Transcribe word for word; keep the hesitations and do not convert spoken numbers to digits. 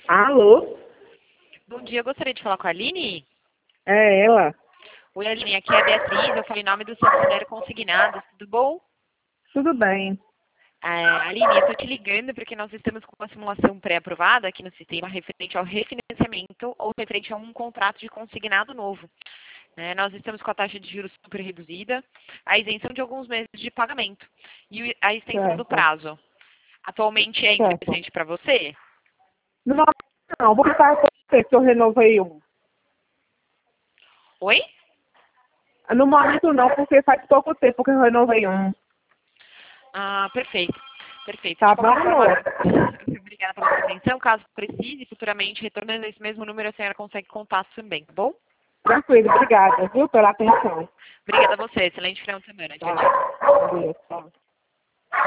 Alô? Bom dia, eu gostaria de falar com a Aline. É ela? Oi, Aline, aqui é a Beatriz, eu falei em nome do Santander Consignados, tudo bom? Tudo bem. É, Aline, eu estou te ligando porque nós estamos com uma simulação pré-aprovada aqui no sistema referente ao refinanciamento ou referente a um contrato de consignado novo. Né? Nós estamos com a taxa de juros super reduzida, a isenção de alguns meses de pagamento e a extensão do Certo, prazo. Atualmente é certo. interessante para você? Não, não, vou estar com você que eu renovei um. Oi? No momento não, porque faz pouco tempo que eu renovei um. Ah, perfeito. Perfeito. De Tá bom, qualquer forma, amor? obrigada pela sua atenção. Caso precise, futuramente, retornando esse mesmo número, a senhora consegue contato também, tá bom? Tranquilo, obrigada, viu, pela atenção. Obrigada a você. Excelente final de semana. Tchau, Tá. tchau. Adeus, tchau.